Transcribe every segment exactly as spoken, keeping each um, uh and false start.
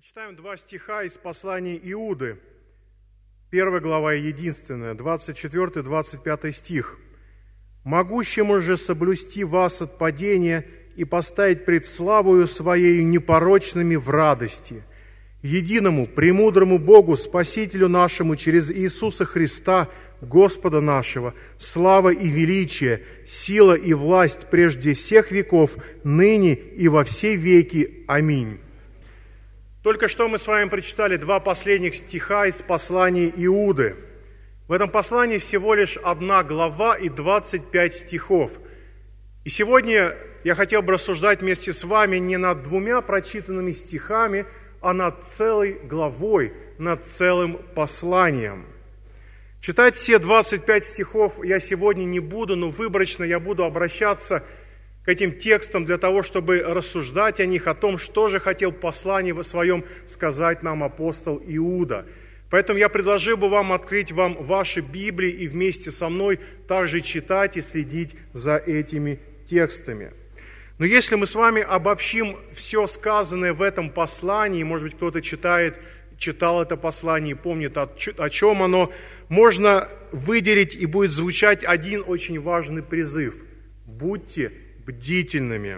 Прочитаем два стиха из послания Иуды. Первая глава и единственная, двадцать четвёртый двадцать пятый стих. «Могущему же соблюсти вас от падения и поставить пред славою Своею непорочными в радости, единому, премудрому Богу, Спасителю нашему, через Иисуса Христа, Господа нашего, слава и величие, сила и власть прежде всех веков, ныне и во все веки. Аминь». Только что мы с вами прочитали два последних стиха из послания Иуды. В этом послании всего лишь одна глава и двадцать пять стихов. И сегодня я хотел бы рассуждать вместе с вами не над двумя прочитанными стихами, а над целой главой, над целым посланием. Читать все двадцать пять стихов я сегодня не буду, но выборочно я буду обращаться к этим текстам для того, чтобы рассуждать о них, о том, что же хотел в послании в своем сказать нам апостол Иуда. Поэтому я предложил бы вам открыть вам ваши Библии и вместе со мной также читать и следить за этими текстами. Но если мы с вами обобщим все сказанное в этом послании, может быть, кто-то читает, читал это послание и помнит, о чем оно, можно выделить и будет звучать один очень важный призыв. Будьте бдительными.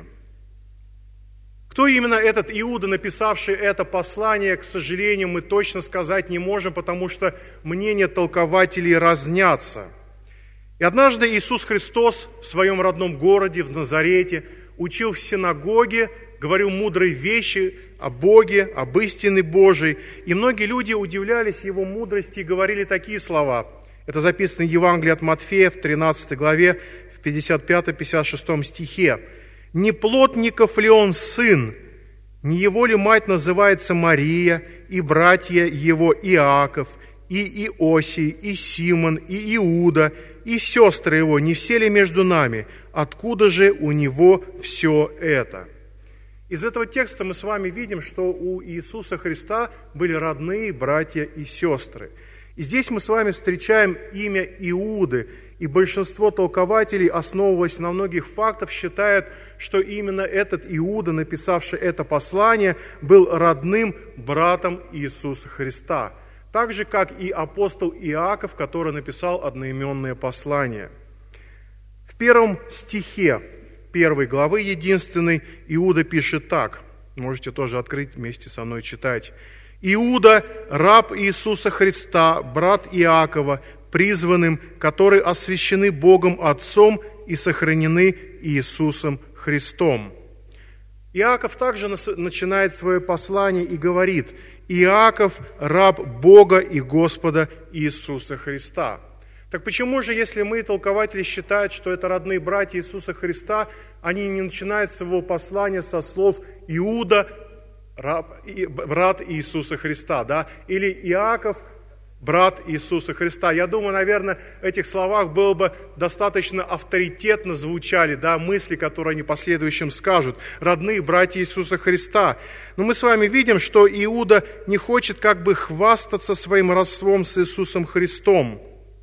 Кто именно этот Иуда, написавший это послание, к сожалению, мы точно сказать не можем, потому что мнения толкователей разнятся. И однажды Иисус Христос в своем родном городе, в Назарете, учил в синагоге, говорил мудрые вещи о Боге, об истине Божией, и многие люди удивлялись Его мудрости и говорили такие слова. Это записано в Евангелии от Матфея в тринадцатой главе, в пятьдесят пятом — пятьдесят шестом стихе. «Не плотников ли он сын? Не его ли мать называется Мария, и братья его Иаков, и Иосий, и Симон, и Иуда, и сестры его, не все ли между нами? Откуда же у него все это?» Из этого текста мы с вами видим, что у Иисуса Христа были родные братья и сестры. И здесь мы с вами встречаем имя Иуды, и большинство толкователей, основываясь на многих фактах, считают, что именно этот Иуда, написавший это послание, был родным братом Иисуса Христа, так же, как и апостол Иаков, который написал одноименное послание. В первом стихе первой главы единственной Иуда пишет так, можете тоже открыть вместе со мной читать. «Иуда, раб Иисуса Христа, брат Иакова, призванным, которые освящены Богом Отцом и сохранены Иисусом Христом». Иаков также начинает свое послание и говорит: «Иаков, раб Бога и Господа Иисуса Христа». Так почему же, если мы, толкователи, считают, что это родные братья Иисуса Христа, они не начинают своего послания со слов «Иуда, раб, брат Иисуса Христа», да? Или «Иаков, брат Иисуса Христа». Я думаю, наверное, в этих словах было бы достаточно авторитетно звучали, да, мысли, которые они в последующем скажут. Родные братья Иисуса Христа. Но мы с вами видим, что Иуда не хочет как бы хвастаться своим родством с Иисусом Христом.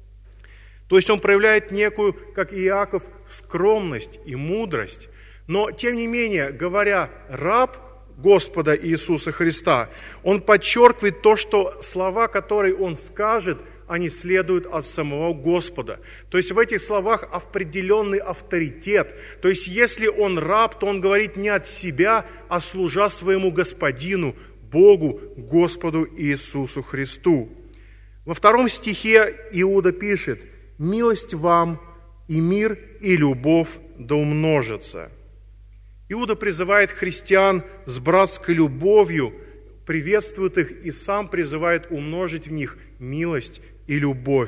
То есть он проявляет некую, как Иаков, скромность и мудрость. Но, тем не менее, говоря «раб Господа Иисуса Христа», он подчеркивает то, что слова, которые он скажет, они следуют от самого Господа. То есть в этих словах определенный авторитет. То есть если он раб, то он говорит не от себя, а служа своему Господину, Богу, Господу Иисусу Христу. Во втором стихе Иуда пишет: «Милость вам и мир и любовь да умножится». Иуда призывает христиан с братской любовью, приветствует их и сам призывает умножить в них милость и любовь.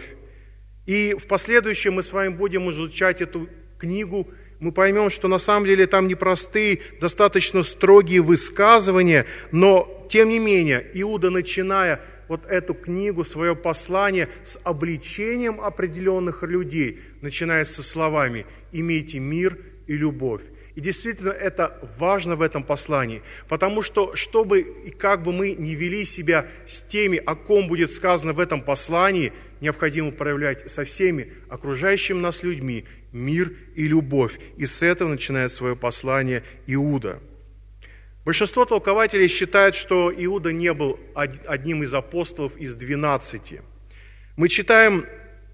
И в последующем мы с вами будем изучать эту книгу, мы поймем, что на самом деле там непростые, достаточно строгие высказывания, но тем не менее Иуда, начиная вот эту книгу, свое послание с обличением определенных людей, начиная со словами «имейте мир и любовь». И действительно это важно в этом послании, потому что, чтобы и как бы мы ни вели себя с теми, о ком будет сказано в этом послании, необходимо проявлять со всеми окружающими нас людьми мир и любовь. И с этого начинает свое послание Иуда. Большинство толкователей считают, что Иуда не был одним из апостолов из двенадцати. Мы читаем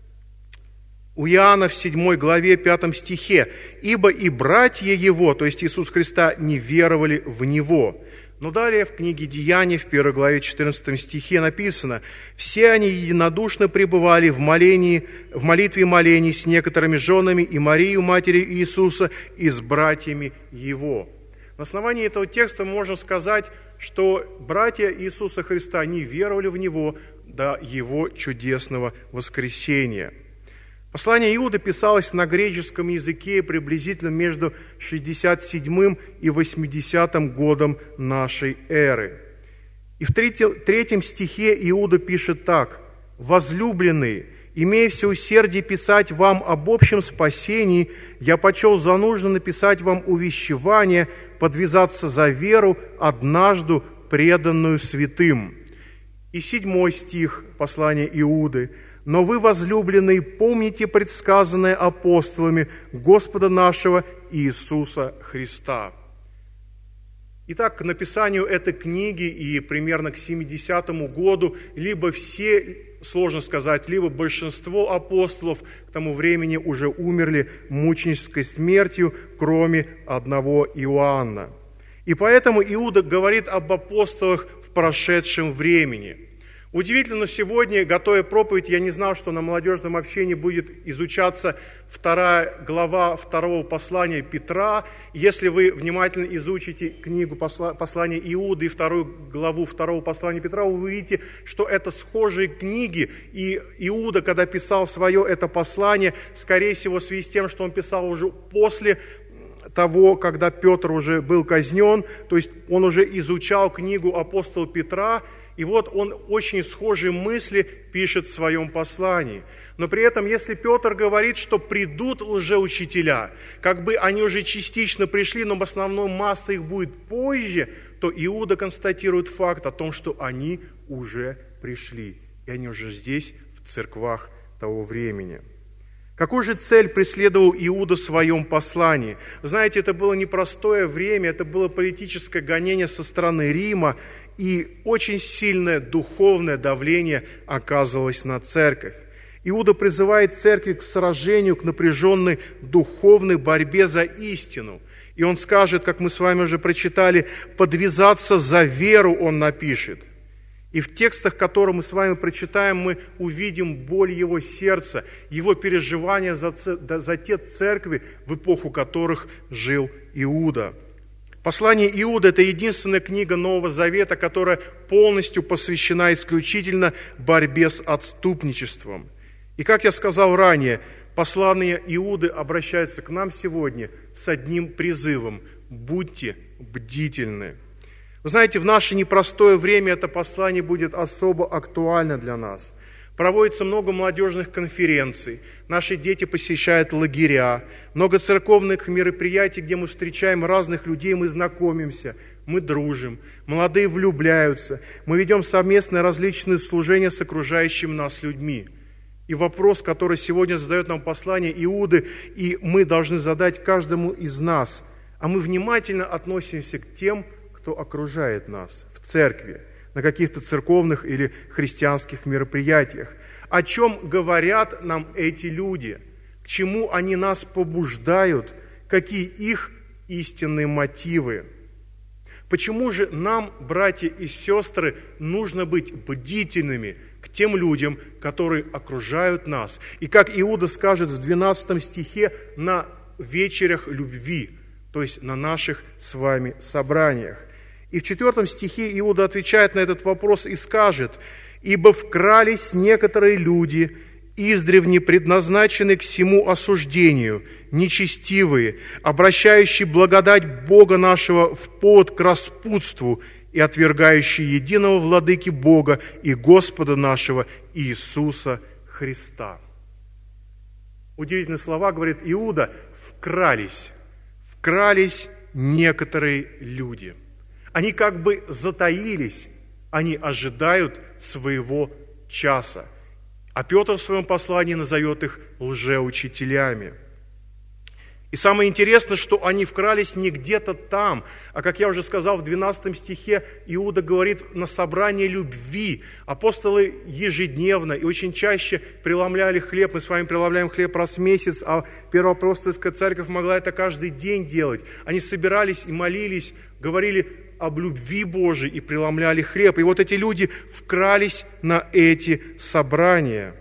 у Иоанна в седьмой главе, пятом стихе: «Ибо и братья его, то есть Иисус Христа, не веровали в Него». Но далее в книге Деяний, в первой главе, четырнадцатом стихе написано: «Все они единодушно пребывали в молении, в молитве и молении с некоторыми женами и Марию, матерью Иисуса, и с братьями Его». На основании этого текста мы можем сказать, что братья Иисуса Христа не веровали в Него до Его чудесного воскресения. Послание Иуды писалось на греческом языке приблизительно между шестьдесят седьмым и восьмидесятым годом нашей эры. И в третьем стихе Иуда пишет так: «Возлюбленные, имея все усердие писать вам об общем спасении, я почел за нужно написать вам увещевание, подвязаться за веру, однажды преданную святым». И седьмой стих послания Иуды: «Но вы, возлюбленные, помните предсказанное апостолами Господа нашего Иисуса Христа». Итак, к написанию этой книги и примерно к семидесятому году либо все, сложно сказать, либо большинство апостолов к тому времени уже умерли мученической смертью, кроме одного Иоанна. И поэтому Иуда говорит об апостолах в прошедшем времени. Удивительно, но сегодня, готовя проповедь, я не знал, что на молодежном общении будет изучаться вторая глава второго послания Петра. Если вы внимательно изучите книгу послания Иуды и вторую главу второго послания Петра, вы увидите, что это схожие книги. И Иуда, когда писал свое это послание, скорее всего, в связи с тем, что он писал уже после того, когда Петр уже был казнен, то есть он уже изучал книгу апостола Петра, и вот он очень схожие мысли пишет в своем послании. Но при этом, если Петр говорит, что придут лжеучителя, как бы они уже частично пришли, но в основном масса их будет позже, то Иуда констатирует факт о том, что они уже пришли, и они уже здесь, в церквах того времени. Какую же цель преследовал Иуда в своем послании? Вы знаете, это было непростое время, это было политическое гонение со стороны Рима, и очень сильное духовное давление оказывалось на церковь. Иуда призывает церковь к сражению, к напряженной духовной борьбе за истину. И он скажет, как мы с вами уже прочитали, подвязаться за веру он напишет. И в текстах, которые мы с вами прочитаем, мы увидим боль его сердца, его переживания за, за те церкви, в эпоху которых жил Иуда. Послание Иуды – это единственная книга Нового Завета, которая полностью посвящена исключительно борьбе с отступничеством. И, как я сказал ранее, послание Иуды обращается к нам сегодня с одним призывом – будьте бдительны. Вы знаете, в наше непростое время это послание будет особо актуально для нас. Проводится много молодежных конференций, наши дети посещают лагеря, много церковных мероприятий, где мы встречаем разных людей, мы знакомимся, мы дружим, молодые влюбляются, мы ведем совместные различные служения с окружающими нас людьми. И вопрос, который сегодня задает нам послание Иуды, и мы должны задать каждому из нас, а мы внимательно относимся к тем, кто окружает нас в церкви, на каких-то церковных или христианских мероприятиях. О чем говорят нам эти люди? К чему они нас побуждают? Какие их истинные мотивы? Почему же нам, братья и сестры, нужно быть бдительными к тем людям, которые окружают нас? И как Иуда скажет в двенадцатом стихе, на вечерях любви, то есть на наших с вами собраниях. И в четвертом стихе Иуда отвечает на этот вопрос и скажет: «Ибо вкрались некоторые люди, издревне предназначенные к сему осуждению, нечестивые, обращающие благодать Бога нашего в повод к распутству и отвергающие единого владыки Бога и Господа нашего Иисуса Христа». Удивительные слова, говорит Иуда, вкрались, вкрались некоторые люди. Они как бы затаились, они ожидают своего часа. А Петр в своем послании назовет их лжеучителями. И самое интересное, что они вкрались не где-то там, а, как я уже сказал, в двенадцатом стихе Иуда говорит на собрании любви. Апостолы ежедневно и очень чаще преломляли хлеб. Мы с вами преломляем хлеб раз в месяц, а Первоапостольская церковь могла это каждый день делать. Они собирались и молились, говорили об любви Божией и преломляли хлеб. И вот эти люди вкрались на эти собрания.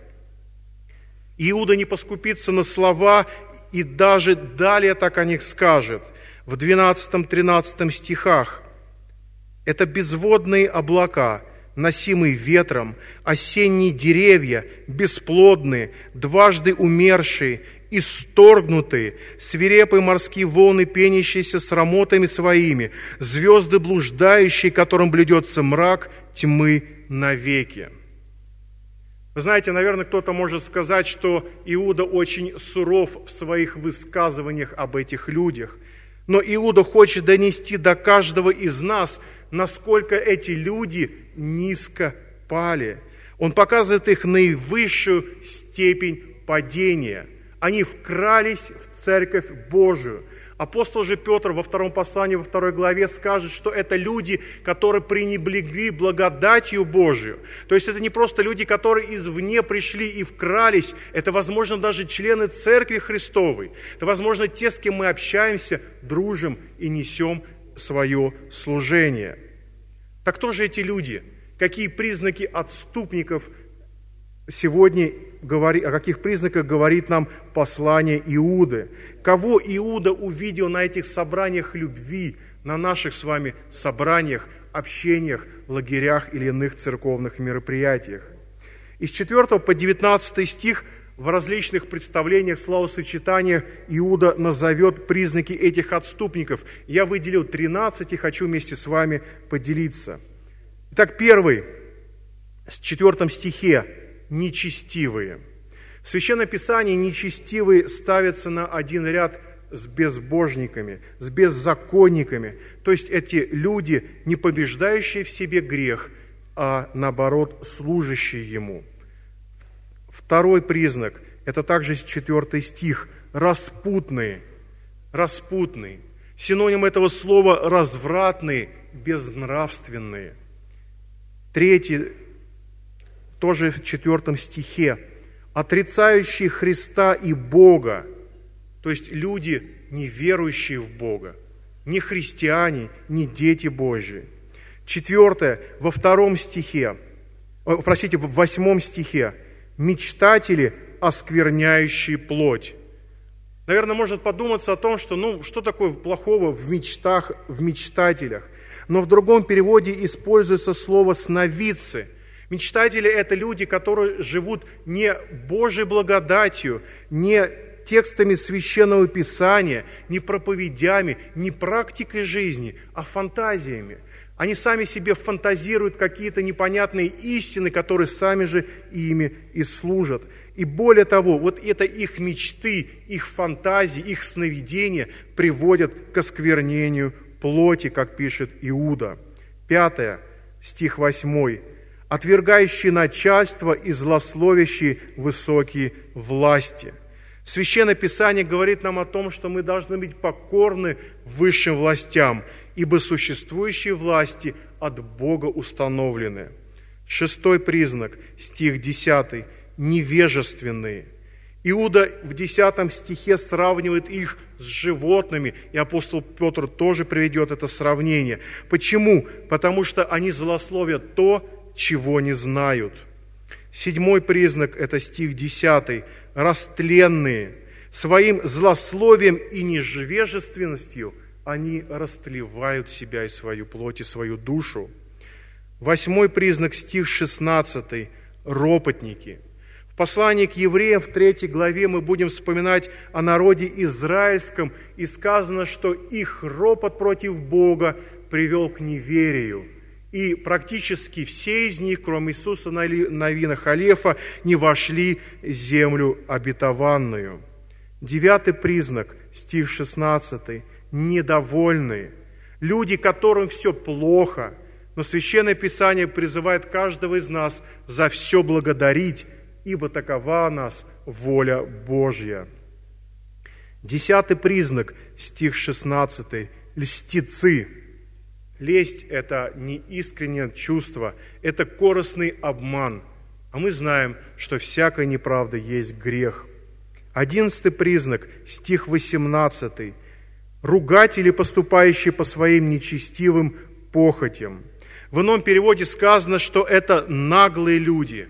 Иуда не поскупится на слова, и даже далее так о них скажет, в двенадцатом-тринадцатом стихах. Это безводные облака, носимые ветром, осенние деревья, бесплодные, дважды умершие, исторгнутые, свирепые морские волны, пенящиеся с рамотами своими, звезды блуждающие, которым блюдется мрак тьмы навеки. Вы знаете, наверное, кто-то может сказать, что Иуда очень суров в своих высказываниях об этих людях. Но Иуда хочет донести до каждого из нас, насколько эти люди низко пали. Он показывает их наивысшую степень падения. Они вкрались в Церковь Божию. Апостол же Петр во втором послании, во второй главе скажет, что это люди, которые пренебрегли благодатью Божию. То есть это не просто люди, которые извне пришли и вкрались, это, возможно, даже члены Церкви Христовой. Это, возможно, те, с кем мы общаемся, дружим и несем свое служение. Так кто же эти люди? Какие признаки отступников сегодня говорит, о каких признаках говорит нам послание Иуды? Кого Иуда увидел на этих собраниях любви, на наших с вами собраниях, общениях, лагерях или иных церковных мероприятиях? Из четвёртого по девятнадцатый стих в различных представлениях, словосочетаниях Иуда назовет признаки этих отступников. Я выделил тринадцать и хочу вместе с вами поделиться. Итак, первый, в четвёртом стихе, нечестивые. В Священном Писании нечестивые ставятся на один ряд с безбожниками, с беззаконниками. То есть эти люди, не побеждающие в себе грех, а наоборот, служащие ему. Второй признак, это также четвертый стих, распутные. Распутные. Синоним этого слова развратные, безнравственные. Третий, тоже в четвертом стихе, отрицающие Христа и Бога, то есть люди, не верующие в Бога, не христиане, не дети Божьи. Четвертое, во втором стихе, простите, в восьмом стихе, мечтатели, оскверняющие плоть. Наверное, можно подуматься о том, что, ну, что такое плохого в мечтах, в мечтателях. Но в другом переводе используется слово «сновидцы». Мечтатели – это люди, которые живут не Божьей благодатью, не текстами Священного Писания, не проповедями, не практикой жизни, а фантазиями. Они сами себе фантазируют какие-то непонятные истины, которые сами же ими и служат. И более того, вот это их мечты, их фантазии, их сновидения приводят к осквернению плоти, как пишет Иуда. Пятое, стих восьмой. Отвергающие начальство и злословящие высокие власти. Священное Писание говорит нам о том, что мы должны быть покорны высшим властям, ибо существующие власти от Бога установлены. Шестой признак, стих десятый, невежественные. Иуда в десятом стихе сравнивает их с животными, и апостол Петр тоже приведет это сравнение. Почему? Потому что они злословят то, чего не знают. Седьмой признак – это стих десятый. Растленные. Своим злословием и невежественностью они растлевают себя и свою плоть, и свою душу. Восьмой признак – стих шестнадцатый. Ропотники. В послании к евреям в третьей главе мы будем вспоминать о народе израильском, и сказано, что их ропот против Бога привел к неверию. И практически все из них, кроме Иисуса Навина Халефа, не вошли в землю обетованную. Девятый признак, стих шестнадцатый. Недовольные. Люди, которым все плохо, но Священное Писание призывает каждого из нас за все благодарить, ибо такова у нас воля Божья. Десятый признак, стих шестнадцатый, льстецы. Лесть – это не искреннее чувство, это корыстный обман. А мы знаем, что всякая неправда есть грех. Одиннадцатый признак, стих восемнадцатый, ругатели, поступающие по своим нечестивым похотям. В ином переводе сказано, что это наглые люди.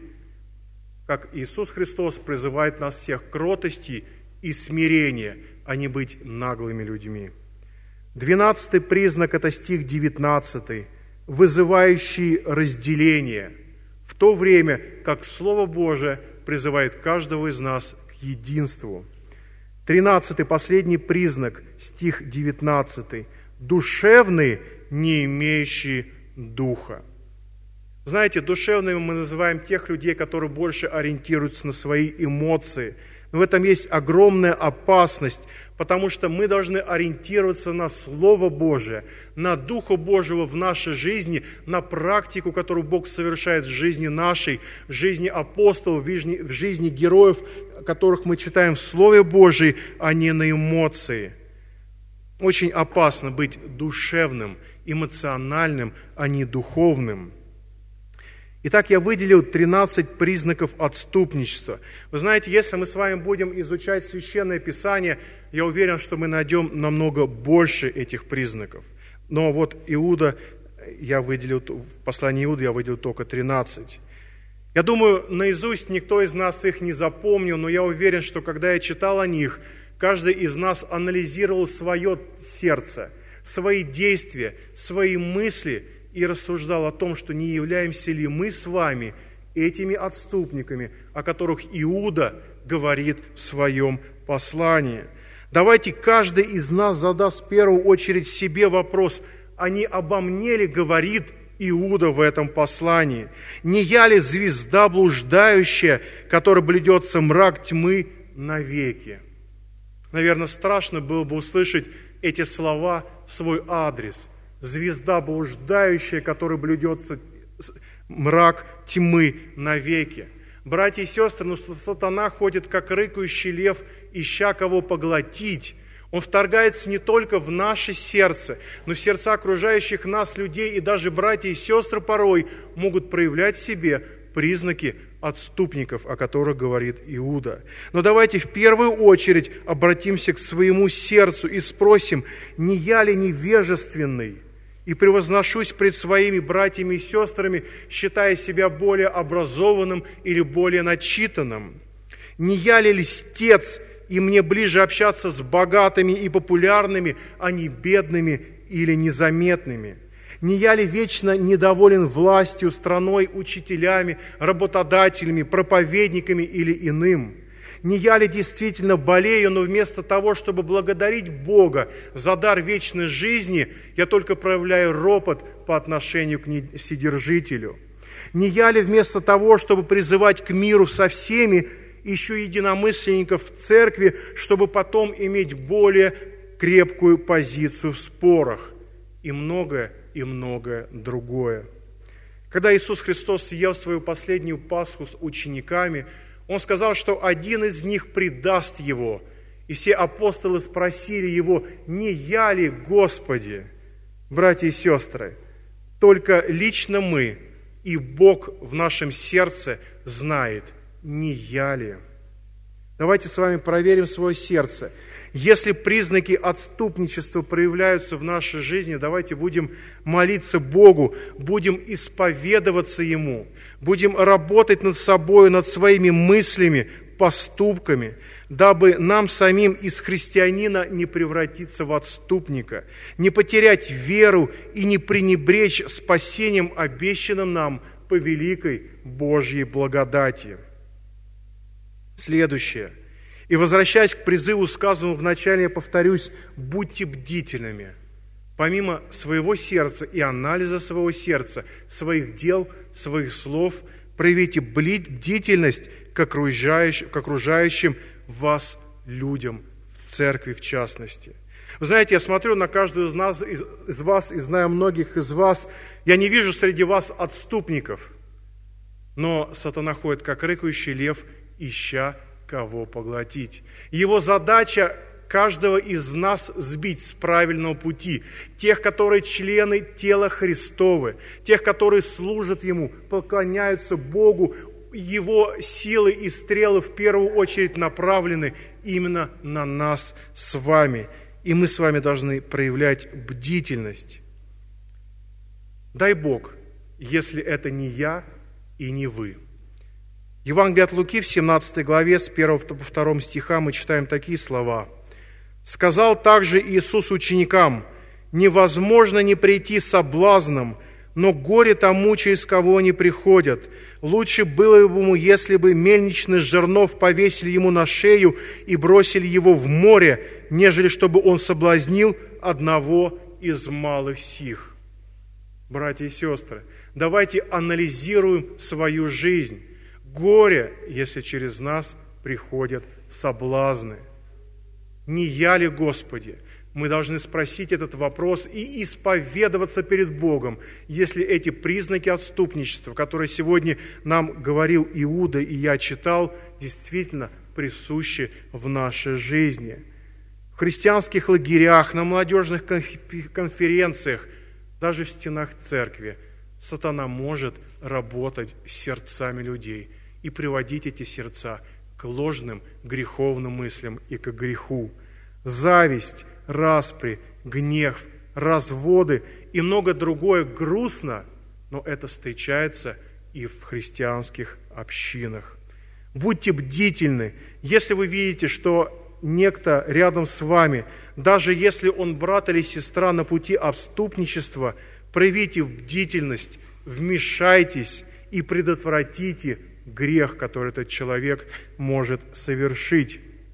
Как Иисус Христос призывает нас всех к кротости и смирения, а не быть наглыми людьми. Двенадцатый признак – это стих девятнадцатый, вызывающий разделение, в то время как Слово Божие призывает каждого из нас к единству. Тринадцатый, последний признак, стих девятнадцатый, душевные, не имеющие духа. Знаете, душевными мы называем тех людей, которые больше ориентируются на свои эмоции. Но в этом есть огромная опасность, потому что мы должны ориентироваться на Слово Божие, на Духа Божьего в нашей жизни, на практику, которую Бог совершает в жизни нашей, в жизни апостолов, в жизни, в жизни героев, которых мы читаем в Слове Божьем, а не на эмоции. Очень опасно быть душевным, эмоциональным, а не духовным. Итак, я выделил тринадцать признаков отступничества. Вы знаете, если мы с вами будем изучать Священное Писание, я уверен, что мы найдем намного больше этих признаков. Но вот Иуда, я выделил, в послании Иуды я выделил только тринадцать. Я думаю, наизусть никто из нас их не запомнил, но я уверен, что когда я читал о них, каждый из нас анализировал свое сердце, свои действия, свои мысли и рассуждал о том, что не являемся ли мы с вами этими отступниками, о которых Иуда говорит в своем послании. Давайте каждый из нас задаст в первую очередь себе вопрос, а не обо мне ли говорит Иуда в этом послании? Не я ли звезда блуждающая, которой блюдется мрак тьмы навеки? Наверное, страшно было бы услышать эти слова в свой адрес. Звезда блуждающая, которой блюдется мрак тьмы навеки. Братья и сестры, ну сатана ходит, как рыкающий лев, ища кого поглотить. Он вторгается не только в наше сердце, но в сердца окружающих нас людей, и даже братья и сестры порой могут проявлять в себе признаки отступников, о которых говорит Иуда. Но давайте в первую очередь обратимся к своему сердцу и спросим, не я ли невежественный и превозношусь пред своими братьями и сестрами, считая себя более образованным или более начитанным? Не я ли льстец, и мне ближе общаться с богатыми и популярными, а не бедными или незаметными? Не я ли вечно недоволен властью, страной, учителями, работодателями, проповедниками или иным? Не я ли действительно болею, но вместо того, чтобы благодарить Бога за дар вечной жизни, я только проявляю ропот по отношению к Вседержителю? Не я ли вместо того, чтобы призывать к миру со всеми, ищу единомышленников в церкви, чтобы потом иметь более крепкую позицию в спорах? И многое, и многое другое. Когда Иисус Христос съел свою последнюю Пасху с учениками, Он сказал, что один из них предаст Его. И все апостолы спросили Его, не я ли, Господи? Братья и сестры, только лично мы и Бог в нашем сердце знает, не я ли. Давайте с вами проверим свое сердце. Если признаки отступничества проявляются в нашей жизни, давайте будем молиться Богу, будем исповедоваться Ему, будем работать над собой, над своими мыслями, поступками, дабы нам самим из христианина не превратиться в отступника, не потерять веру и не пренебречь спасением, обещанным нам по великой Божьей благодати. Следующее. И возвращаясь к призыву, сказанному в начале, я повторюсь, будьте бдительными. Помимо своего сердца и анализа своего сердца, своих дел, своих слов, проявите бдительность к окружающим, к окружающим вас людям, в церкви в частности. Вы знаете, я смотрю на каждую из нас, из, из вас, и знаю многих из вас, я не вижу среди вас отступников, но сатана ходит, как рыкающий лев, ища кого поглотить. Его задача каждого из нас сбить с правильного пути. Тех, которые члены тела Христовы, тех, которые служат Ему, поклоняются Богу. Его силы и стрелы в первую очередь направлены именно на нас с вами. И мы с вами должны проявлять бдительность. Дай Бог, если это не я и не вы. Евангелие от Луки в семнадцатой главе с первого по второму стиха мы читаем такие слова. «Сказал также Иисус ученикам: невозможно не прийти соблазном, но горе тому, через кого они приходят. Лучше было бы ему, если бы мельничных жернов повесили ему на шею и бросили его в море, нежели чтобы он соблазнил одного из малых сих». Братья и сестры, давайте анализируем свою жизнь. Горе, если через нас приходят соблазны. Не я ли, Господи? Мы должны спросить этот вопрос и исповедоваться перед Богом, если эти признаки отступничества, которые сегодня нам говорил Иуда и я читал, действительно присущи в нашей жизни. В христианских лагерях, на молодежных конференциях, даже в стенах церкви сатана может работать с сердцами людей и приводить эти сердца к ложным греховным мыслям и к греху. Зависть, распри, гнев, разводы и многое другое грустно, но это встречается и в христианских общинах. Будьте бдительны, если вы видите, что некто рядом с вами, даже если он брат или сестра на пути отступничества, проявите бдительность, вмешайтесь и предотвратите грех, который этот человек может совершить.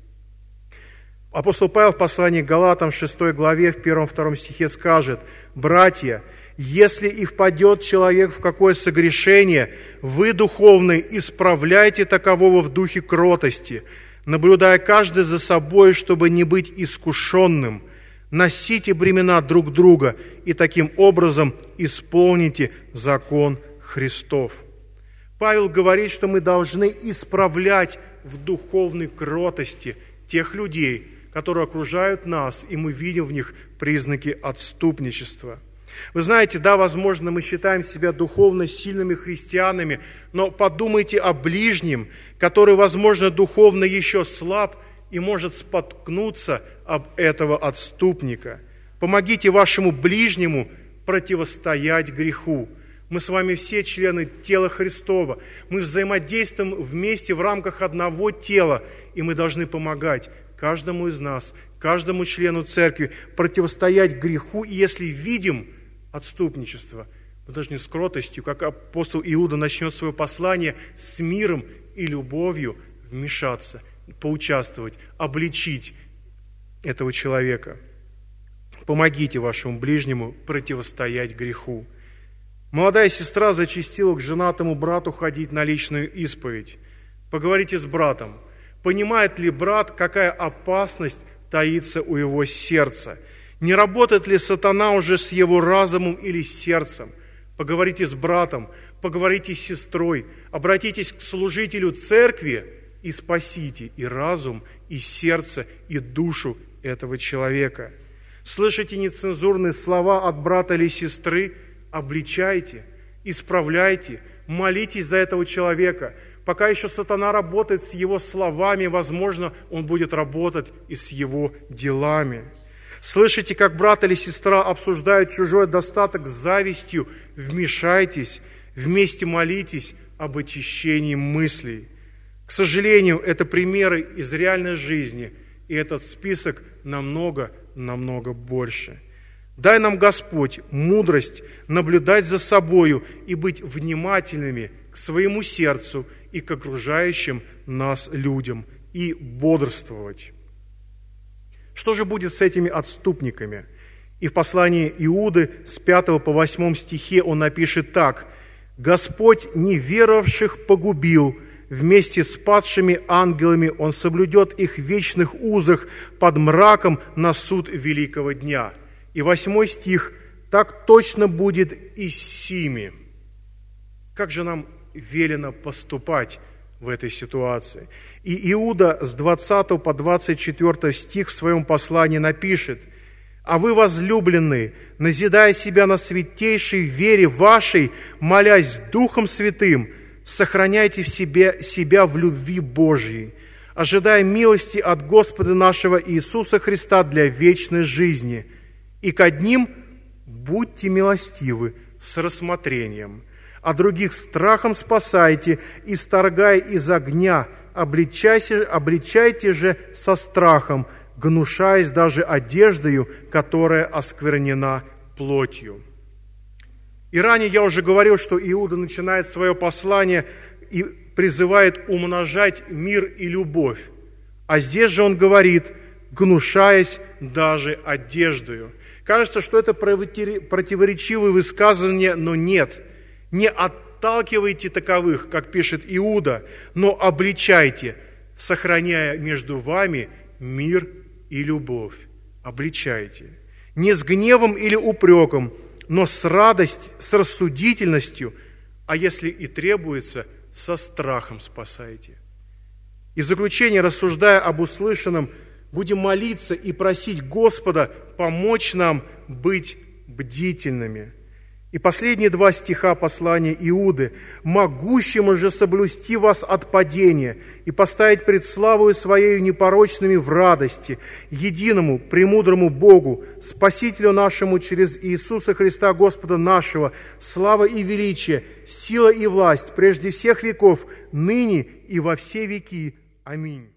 Апостол Павел в послании к Галатам в шестой главе, в первом-втором стихе скажет: «Братья, если и впадет человек в какое согрешение, вы, духовные, исправляйте такового в духе кротости, наблюдая каждый за собой, чтобы не быть искушенным. Носите бремена друг друга и таким образом исполните закон Христов». Павел говорит, что мы должны исправлять в духовной кротости тех людей, которые окружают нас, и мы видим в них признаки отступничества. Вы знаете, да, возможно, мы считаем себя духовно сильными христианами, но подумайте о ближнем, который, возможно, духовно еще слаб и может споткнуться об этого отступника. Помогите вашему ближнему противостоять греху. Мы с вами все члены тела Христова. Мы взаимодействуем вместе в рамках одного тела, и мы должны помогать каждому из нас, каждому члену церкви противостоять греху. И если видим отступничество, мы должны с кротостью, как апостол Иуда начнет свое послание, с миром и любовью вмешаться, поучаствовать, обличить этого человека. Помогите вашему ближнему противостоять греху. Молодая сестра зачастила к женатому брату ходить на личную исповедь. Поговорите с братом. Понимает ли брат, какая опасность таится у его сердца? Не работает ли сатана уже с его разумом или сердцем? Поговорите с братом, поговорите с сестрой, обратитесь к служителю церкви и спасите и разум, и сердце, и душу этого человека. Слышите нецензурные слова от брата или сестры? Обличайте, исправляйте, молитесь за этого человека. Пока еще сатана работает с его словами, возможно, он будет работать и с его делами. Слышите, как брат или сестра обсуждают чужой достаток с завистью? Вмешайтесь, вместе молитесь об очищении мыслей. К сожалению, это примеры из реальной жизни, и этот список намного, намного больше. Дай нам, Господь, мудрость наблюдать за собою и быть внимательными к своему сердцу и к окружающим нас людям, и бодрствовать. Что же будет с этими отступниками? И в послании Иуды с пятого по восьмом стихе он напишет так: «Господь неверовавших погубил, вместе с падшими ангелами Он соблюдет их в вечных узах под мраком на суд великого дня». И восьмой стих: «Так точно будет и с сими». Как же нам велено поступать в этой ситуации. И Иуда с двадцатого по двадцать четвёртый стих в своем послании напишет: «А вы, возлюбленные, назидая себя на святейшей вере вашей, молясь Духом Святым, сохраняйте в себе себя в любви Божьей, ожидая милости от Господа нашего Иисуса Христа для вечной жизни. И к одним будьте милостивы с рассмотрением, а других страхом спасайте, исторгая из огня, обличайте, обличайте же со страхом, гнушаясь даже одеждою, которая осквернена плотью». И ранее я уже говорил, что Иуда начинает свое послание и призывает умножать мир и любовь. А здесь же он говорит, гнушаясь даже одеждою. Кажется, что это противоречивые высказывания, но нет. Не отталкивайте таковых, как пишет Иуда, но обличайте, сохраняя между вами мир и любовь. Обличайте. Не с гневом или упреком, но с радостью, с рассудительностью, а если и требуется, со страхом спасайте. И в заключение, рассуждая об услышанном, будем молиться и просить Господа помочь нам быть бдительными. И последние два стиха послания Иуды: «Могущему же соблюсти вас от падения и поставить пред славою Своею непорочными в радости, единому, премудрому Богу, Спасителю нашему через Иисуса Христа Господа нашего, слава и величие, сила и власть прежде всех веков, ныне и во все веки. Аминь».